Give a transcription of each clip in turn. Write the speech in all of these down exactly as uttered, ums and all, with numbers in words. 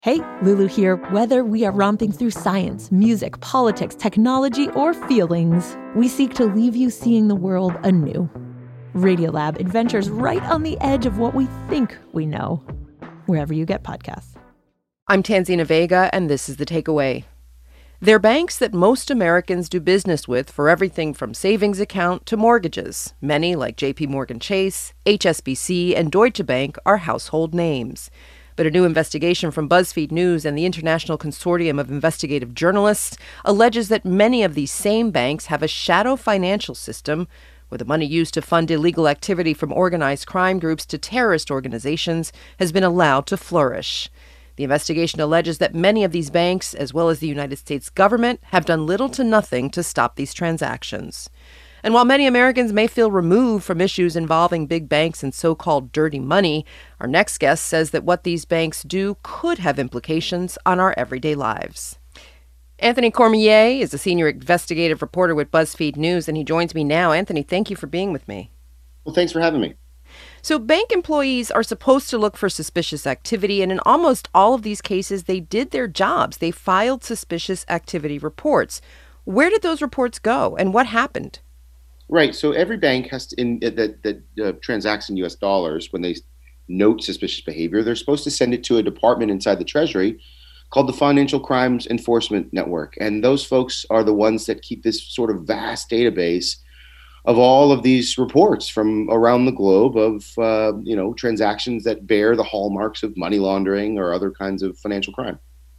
Hey, Lulu here. Whether we are romping through science, music, politics, technology, or feelings, we seek to leave you seeing the world anew. Radiolab adventures right on the edge of what we think we know, wherever you get podcasts. I'm Tanzina Vega, and this is The Takeaway. They're banks that most Americans do business with for everything from savings account to mortgages. Many, like J P Morgan Chase, H S B C, and Deutsche Bank, are household names. But a new investigation from BuzzFeed News and the International Consortium of Investigative Journalists alleges that many of these same banks have a shadow financial system where the money used to fund illegal activity from organized crime groups to terrorist organizations has been allowed to flourish. The investigation alleges that many of these banks, as well as the United States government, have done little to nothing to stop these transactions. And while many Americans may feel removed from issues involving big banks and so-called dirty money, our next guest says that what these banks do could have implications on our everyday lives. Anthony Cormier is a senior investigative reporter with BuzzFeed News, and he joins me now. Anthony, thank you for being with me. Well, thanks for having me. So bank employees are supposed to look for suspicious activity, and in almost all of these cases, they did their jobs. They filed suspicious activity reports. Where did those reports go, and what happened? Right. So every bank has to, in that that uh, transacts in U S dollars, when they note suspicious behavior, they're supposed to send it to a department inside the Treasury called the Financial Crimes Enforcement Network. And those folks are the ones that keep this sort of vast database of all of these reports from around the globe of, uh, you know, transactions that bear the hallmarks of money laundering or other kinds of financial crime.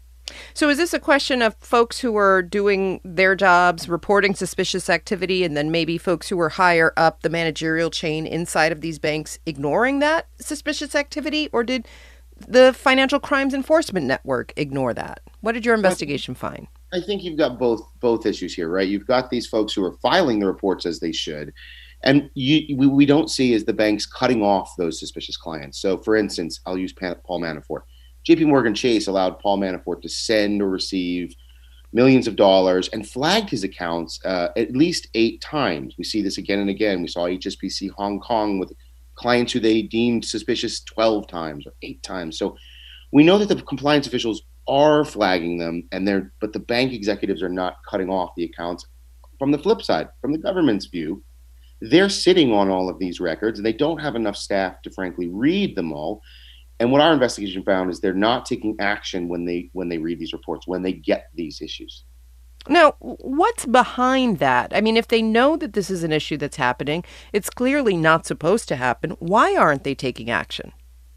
So is this a question of folks who are doing their jobs, reporting suspicious activity, and then maybe folks who are higher up the managerial chain inside of these banks ignoring that suspicious activity? Or did the Financial Crimes Enforcement Network ignore that? What did your investigation find? I think you've got both both issues here, right? You've got these folks who are filing the reports as they should. And you, we, we don't see is the banks cutting off those suspicious clients. So, for instance, I'll use Paul Manafort. J P Morgan Chase allowed Paul Manafort to send or receive millions of dollars and flagged his accounts uh, at least eight times. We see this again and again. We saw H S B C Hong Kong with clients who they deemed suspicious twelve times or eight times. So we know that the compliance officials are flagging them, and they're but the bank executives are not cutting off the accounts. From the flip side, from the government's view, they're sitting on all of these records, and they don't have enough staff to frankly read them all. And what our investigation found is they're not taking action when they when they read these reports, when they get these issues. Now, what's behind that? I mean, if they know that this is an issue that's happening, it's clearly not supposed to happen. Why aren't they taking action?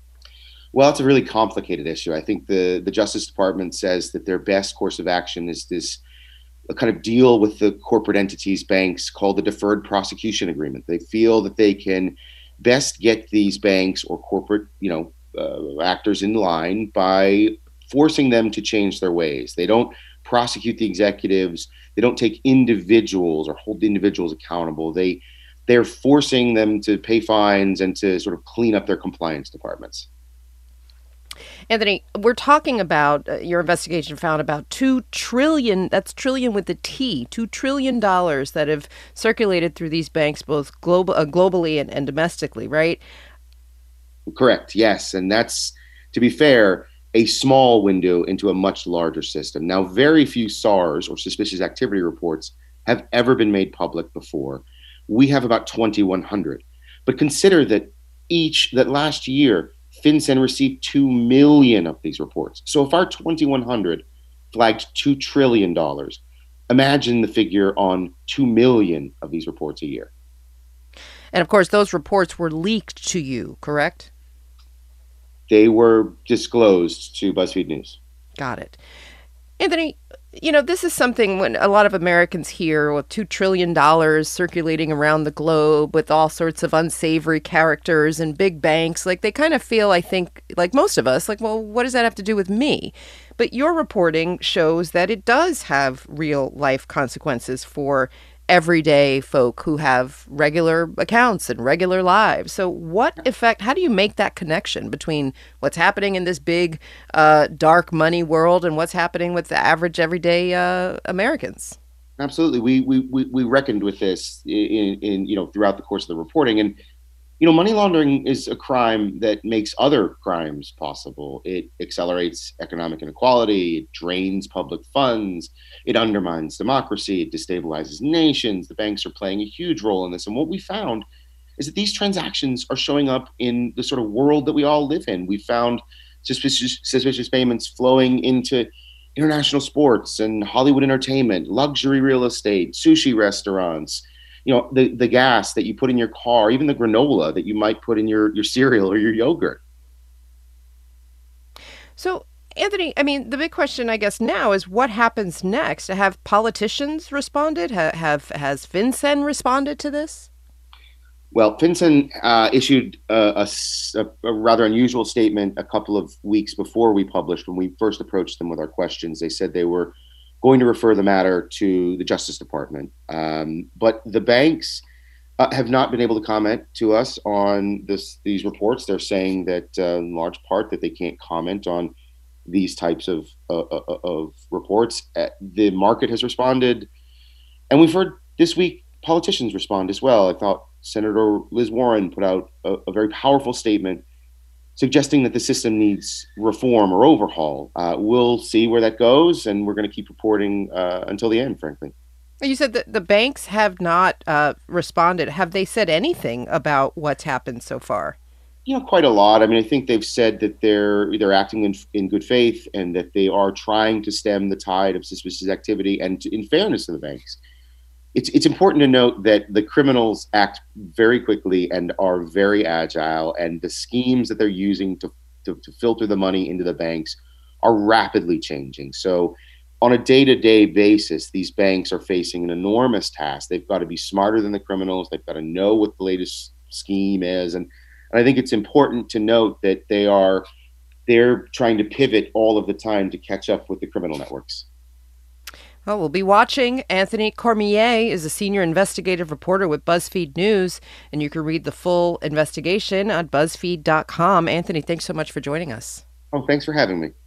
Well, it's a really complicated issue. I think the, the Justice Department says that their best course of action is this a kind of deal with the corporate entities, banks, called the Deferred Prosecution Agreement. They feel that they can best get these banks or corporate, you know, Uh, actors in line by forcing them to change their ways. They don't prosecute the executives. They don't take individuals or hold individuals accountable. They, they're forcing them to pay fines and to sort of clean up their compliance departments. Anthony, we're talking about, uh, your investigation found about two trillion, that's trillion with the T, two trillion dollars that have circulated through these banks, both global, uh, globally and, and domestically, right? Correct. Yes. And that's, to be fair, a small window into a much larger system. Now, very few S A Rs or suspicious activity reports have ever been made public before. We have about twenty-one hundred. But consider that each, that last year, FinCEN received two million of these reports. So if our twenty-one hundred flagged two trillion dollars, imagine the figure on two million of these reports a year. And of course, those reports were leaked to you, correct? They were disclosed to BuzzFeed News. Got it. Anthony, you know, this is something when a lot of Americans hear with two trillion dollars circulating around the globe with all sorts of unsavory characters and big banks, like they kind of feel, I think, like most of us, like, well, what does that have to do with me? But your reporting shows that it does have real life consequences for everyday folk who have regular accounts and regular lives. So what effect, how do you make that connection between what's happening in this big, uh, dark money world and what's happening with the average everyday uh, Americans? Absolutely. We, we, we, we reckoned with this in, in, you know, throughout the course of the reporting. And You know, money laundering is a crime that makes other crimes possible. It accelerates economic inequality, it drains public funds, it undermines democracy, it destabilizes nations. The banks are playing a huge role in this. And what we found is that these transactions are showing up in the sort of world that we all live in. We found suspicious, suspicious payments flowing into international sports and Hollywood entertainment, luxury real estate, sushi restaurants, you know, the, the gas that you put in your car, even the granola that you might put in your, your cereal or your yogurt. So, Anthony, I mean, the big question, I guess, now is what happens next? Have politicians responded? Ha- have Has FinCEN responded to this? Well, FinCEN uh, issued a, a, a rather unusual statement a couple of weeks before we published. When we first approached them with our questions, they said they were going to refer the matter to the Justice Department. Um, but the banks uh, have not been able to comment to us on this, these reports. They're saying that uh, in large part that they can't comment on these types of, uh, of reports. Uh, the market has responded. And we've heard this week politicians respond as well. I thought Senator Liz Warren put out a, a very powerful statement suggesting that the system needs reform or overhaul. Uh, we'll see where that goes, and we're going to keep reporting uh, until the end, frankly. You said that the banks have not uh, responded. Have they said anything about what's happened so far? You know, quite a lot. I mean, I think they've said that they're they're acting in, in good faith and that they are trying to stem the tide of suspicious activity. And to, in fairness to the banks, It's it's important to note that the criminals act very quickly and are very agile, and the schemes that they're using to, to, to filter the money into the banks are rapidly changing. So on a day-to-day basis, these banks are facing an enormous task. They've got to be smarter than the criminals. They've got to know what the latest scheme is. And, and I think it's important to note that they are they're trying to pivot all of the time to catch up with the criminal networks. Well, we'll be watching. Anthony Cormier is a senior investigative reporter with BuzzFeed News, and you can read the full investigation on buzzfeed dot com. Anthony, thanks so much for joining us. Oh, thanks for having me.